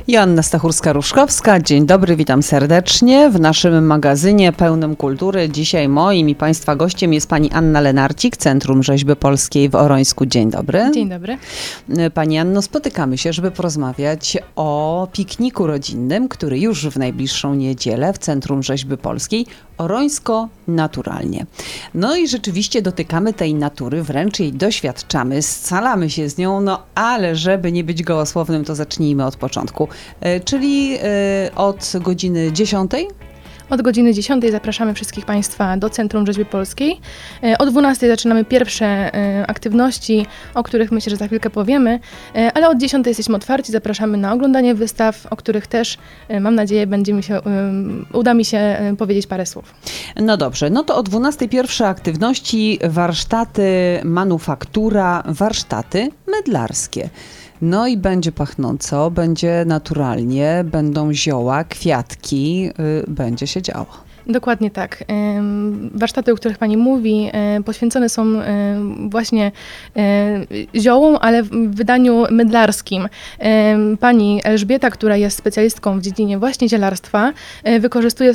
Joanna Stachurska-Ruszkowska, dzień dobry, witam serdecznie w naszym magazynie pełnym kultury. Dzisiaj moim i Państwa gościem jest pani Anna Lenarcik, Centrum Rzeźby Polskiej w Orońsku. Dzień dobry. Dzień dobry. Pani Anno, spotykamy się, żeby porozmawiać o pikniku rodzinnym, który już w najbliższą niedzielę w Centrum Rzeźby Polskiej, Orońsko naturalnie. No i rzeczywiście dotykamy tej natury, wręcz jej doświadczamy, scalamy się z nią, no ale żeby nie być gołosłownym, to zacznijmy od początku. Czyli od godziny 10? Od godziny 10 zapraszamy wszystkich Państwa do Centrum Rzeźby Polskiej. O 12 zaczynamy pierwsze aktywności, o których myślę, że za chwilkę powiemy, ale od 10 jesteśmy otwarci, zapraszamy na oglądanie wystaw, o których też, mam nadzieję, uda mi się powiedzieć parę słów. No dobrze, no to o 12 pierwsze aktywności, warsztaty manufaktura, warsztaty mydlarskie. No i będzie pachnąco, będzie naturalnie, będą zioła, kwiatki, będzie się działo. Dokładnie tak. Warsztaty, o których Pani mówi, poświęcone są właśnie ziołom, ale w wydaniu mydlarskim. Pani Elżbieta, która jest specjalistką w dziedzinie właśnie zielarstwa, wykorzystuje w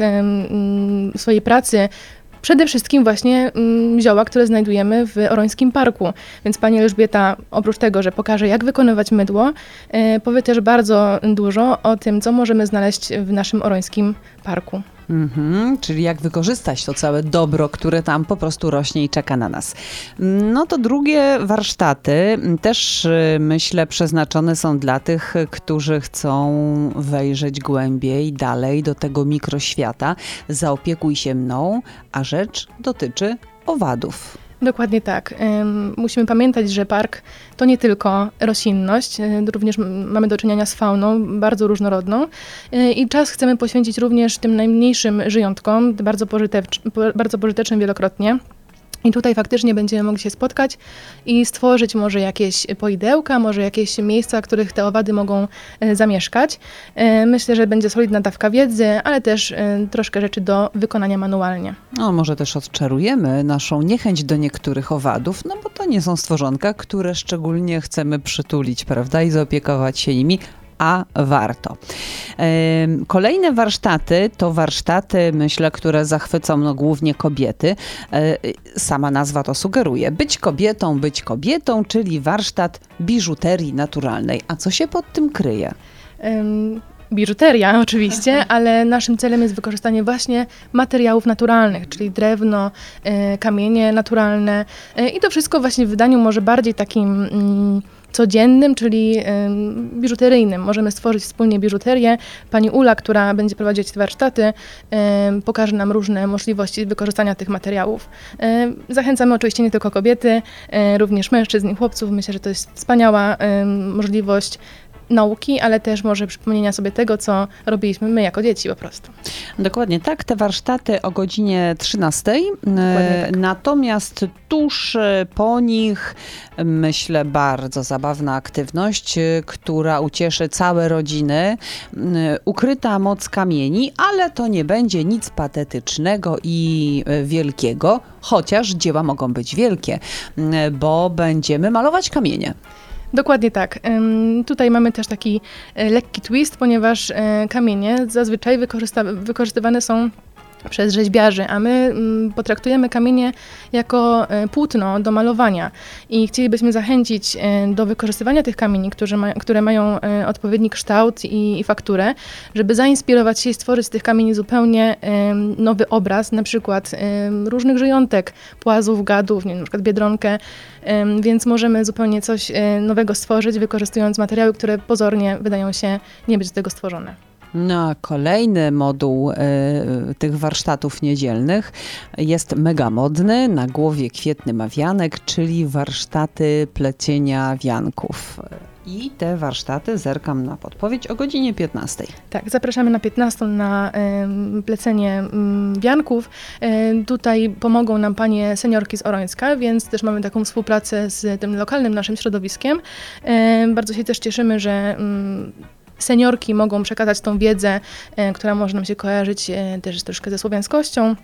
swojej pracy przede wszystkim właśnie zioła, które znajdujemy w Orońskim Parku. Więc pani Elżbieta, oprócz tego, że pokaże, jak wykonywać mydło, powie też bardzo dużo o tym, co możemy znaleźć w naszym Orońskim Parku. Czyli jak wykorzystać to całe dobro, które tam po prostu rośnie i czeka na nas. No to drugie warsztaty też myślę przeznaczone są dla tych, którzy chcą wejrzeć głębiej, dalej do tego mikroświata. Zaopiekuj się mną, a rzecz dotyczy owadów. Dokładnie tak. Musimy pamiętać, że park to nie tylko roślinność, również mamy do czynienia z fauną bardzo różnorodną i czas chcemy poświęcić również tym najmniejszym żyjątkom, bardzo pożytecznym wielokrotnie. I tutaj faktycznie będziemy mogli się spotkać i stworzyć może jakieś poidełka, może jakieś miejsca, w których te owady mogą zamieszkać. Myślę, że będzie solidna dawka wiedzy, ale też troszkę rzeczy do wykonania manualnie. No, może też odczarujemy naszą niechęć do niektórych owadów, no bo to nie są stworzonka, które szczególnie chcemy przytulić, prawda, i zaopiekować się nimi. A warto. Kolejne warsztaty to warsztaty, myślę, które zachwycą głównie kobiety. Sama nazwa to sugeruje. Być kobietą, czyli warsztat biżuterii naturalnej. A co się pod tym kryje? Biżuteria oczywiście, ale naszym celem jest wykorzystanie właśnie materiałów naturalnych, czyli drewno, kamienie naturalne i to wszystko właśnie w wydaniu może bardziej takim codziennym, czyli biżuteryjnym. Możemy stworzyć wspólnie biżuterię. Pani Ula, która będzie prowadzić te warsztaty, pokaże nam różne możliwości wykorzystania tych materiałów. Zachęcamy oczywiście nie tylko kobiety, również mężczyzn i chłopców. Myślę, że to jest wspaniała możliwość nauki, ale też może przypomnienia sobie tego, co robiliśmy my jako dzieci po prostu. Dokładnie tak, te warsztaty o godzinie 13. Tak. Natomiast tuż po nich, myślę, bardzo zabawna aktywność, która ucieszy całe rodziny. Ukryta moc kamieni, ale to nie będzie nic patetycznego i wielkiego, chociaż dzieła mogą być wielkie, bo będziemy malować kamienie. Dokładnie tak. Tutaj mamy też taki lekki twist, ponieważ kamienie zazwyczaj wykorzystywane są przez rzeźbiarzy, a my potraktujemy kamienie jako płótno do malowania i chcielibyśmy zachęcić do wykorzystywania tych kamieni, które mają odpowiedni kształt i fakturę, żeby zainspirować się i stworzyć z tych kamieni zupełnie nowy obraz, na przykład różnych żyjątek, płazów, gadów, na przykład biedronkę, więc możemy zupełnie coś nowego stworzyć, wykorzystując materiały, które pozornie wydają się nie być do tego stworzone. No, kolejny moduł tych warsztatów niedzielnych jest mega modny. Na głowie kwietny ma wianek, czyli warsztaty plecienia wianków. I te warsztaty, zerkam na podpowiedź, o godzinie 15. Tak, zapraszamy na 15 na plecenie wianków. Tutaj pomogą nam panie seniorki z Orońska, więc też mamy taką współpracę z tym lokalnym naszym środowiskiem. Bardzo się też cieszymy, że seniorki mogą przekazać tą wiedzę, która może nam się kojarzyć też troszkę ze słowiańskością.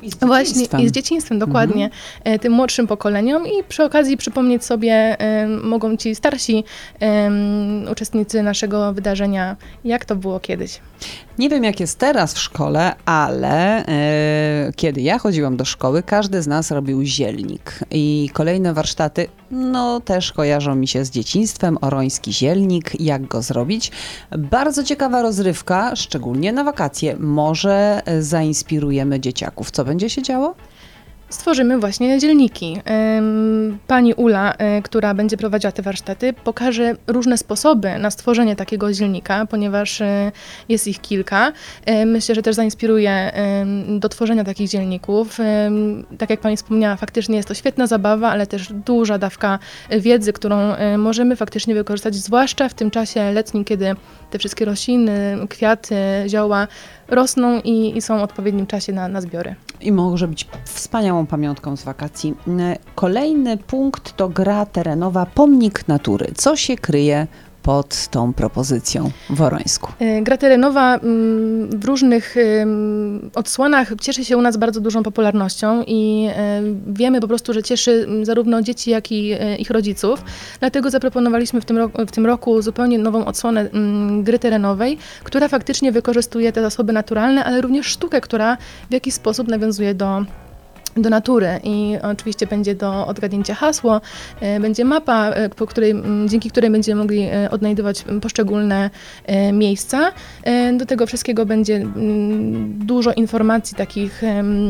Właśnie, i z dzieciństwem, dokładnie, tym młodszym pokoleniom i przy okazji przypomnieć sobie mogą ci starsi uczestnicy naszego wydarzenia, jak to było kiedyś. Nie wiem, jak jest teraz w szkole, ale kiedy ja chodziłam do szkoły, każdy z nas robił zielnik. I kolejne warsztaty, no też kojarzą mi się z dzieciństwem, oroński zielnik, jak go zrobić. Bardzo ciekawa rozrywka, szczególnie na wakacje. Może zainspirujemy dzieciaków. Co będzie się działo? Stworzymy właśnie dzielniki. Pani Ula, która będzie prowadziła te warsztaty, pokaże różne sposoby na stworzenie takiego dzielnika, ponieważ jest ich kilka. Myślę, że też zainspiruje do tworzenia takich dzielników. Tak jak pani wspomniała, faktycznie jest to świetna zabawa, ale też duża dawka wiedzy, którą możemy faktycznie wykorzystać, zwłaszcza w tym czasie letnim, kiedy te wszystkie rośliny, kwiaty, zioła rosną i są w odpowiednim czasie na zbiory. I może być wspaniałą pamiątką z wakacji. Kolejny punkt to gra terenowa Pomnik Natury. Co się kryje pod tą propozycją w Orońsku? Gra terenowa w różnych odsłonach cieszy się u nas bardzo dużą popularnością i wiemy po prostu, że cieszy zarówno dzieci, jak i ich rodziców. Dlatego zaproponowaliśmy w tym roku zupełnie nową odsłonę gry terenowej, która faktycznie wykorzystuje te zasoby naturalne, ale również sztukę, która w jakiś sposób nawiązuje do natury i oczywiście będzie do odgadnięcia hasło, będzie mapa, dzięki której będziemy mogli odnajdywać poszczególne miejsca. Do tego wszystkiego będzie dużo informacji takich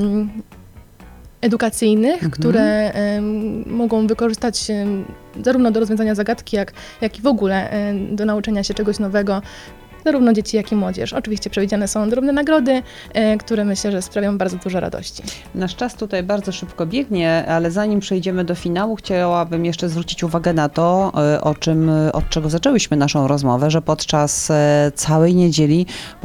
edukacyjnych, które mogą wykorzystać zarówno do rozwiązania zagadki, jak i w ogóle do nauczenia się czegoś nowego. Zarówno dzieci, jak i młodzież. Oczywiście przewidziane są drobne nagrody, które myślę, że sprawią bardzo dużo radości. Nasz czas tutaj bardzo szybko biegnie, ale zanim przejdziemy do finału, chciałabym jeszcze zwrócić uwagę na to, od czego zaczęłyśmy naszą rozmowę, że podczas całej niedzieli,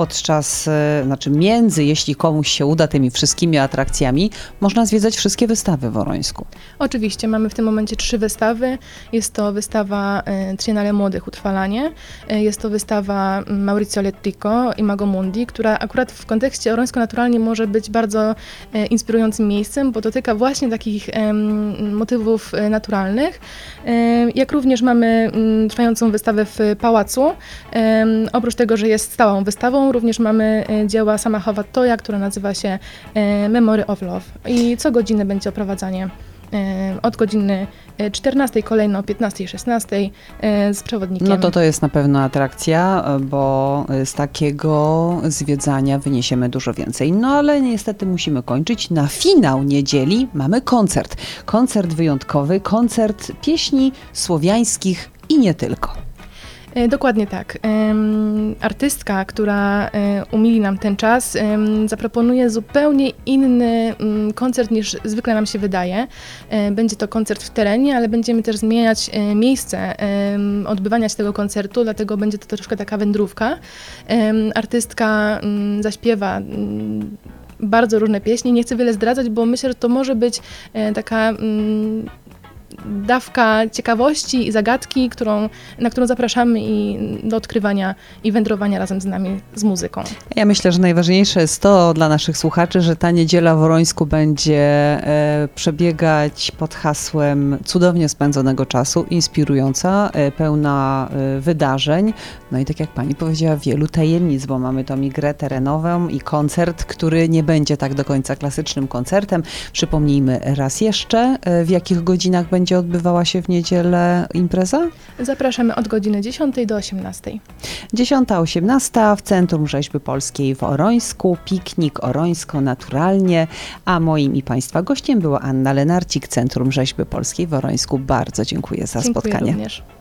jeśli komuś się uda tymi wszystkimi atrakcjami, można zwiedzać wszystkie wystawy w Orońsku. Oczywiście, mamy w tym momencie 3 wystawy. Jest to wystawa Triennale Młodych Utrwalanie, jest to wystawa Maurizio Lettico Imago Mundi, która akurat w kontekście Orońsko naturalnie może być bardzo inspirującym miejscem, bo dotyka właśnie takich motywów naturalnych. Jak również mamy trwającą wystawę w Pałacu. Oprócz tego, że jest stałą wystawą, również mamy dzieła Samahowa Toja, która nazywa się Memory of Love. I co godzinę będzie oprowadzanie od godziny 14, kolejno o 15 i 16 z przewodnikiem. No to jest na pewno atrakcja, bo z takiego zwiedzania wyniesiemy dużo więcej. No ale niestety musimy kończyć. Na finał niedzieli mamy koncert. Koncert wyjątkowy, koncert pieśni słowiańskich i nie tylko. Dokładnie tak. Artystka, która umili nam ten czas, zaproponuje zupełnie inny koncert niż zwykle nam się wydaje. Będzie to koncert w terenie, ale będziemy też zmieniać miejsce odbywania się tego koncertu, dlatego będzie to troszkę taka wędrówka. Artystka zaśpiewa bardzo różne pieśni. Nie chcę wiele zdradzać, bo myślę, że to może być taka dawka ciekawości i zagadki, na którą zapraszamy i do odkrywania i wędrowania razem z nami, z muzyką. Ja myślę, że najważniejsze jest to dla naszych słuchaczy, że ta niedziela w Orońsku będzie przebiegać pod hasłem cudownie spędzonego czasu, inspirująca, pełna wydarzeń. No i tak jak pani powiedziała, wielu tajemnic, bo mamy tą grę terenową i koncert, który nie będzie tak do końca klasycznym koncertem. Przypomnijmy raz jeszcze, w jakich godzinach będzie odbywała się w niedzielę impreza? Zapraszamy od godziny 10 do 18. 10-18 w Centrum Rzeźby Polskiej w Orońsku, piknik Orońsko naturalnie, a moim i państwa gościem była Anna Lenarcik, Centrum Rzeźby Polskiej w Orońsku. Bardzo dziękuję za spotkanie. Dziękuję również.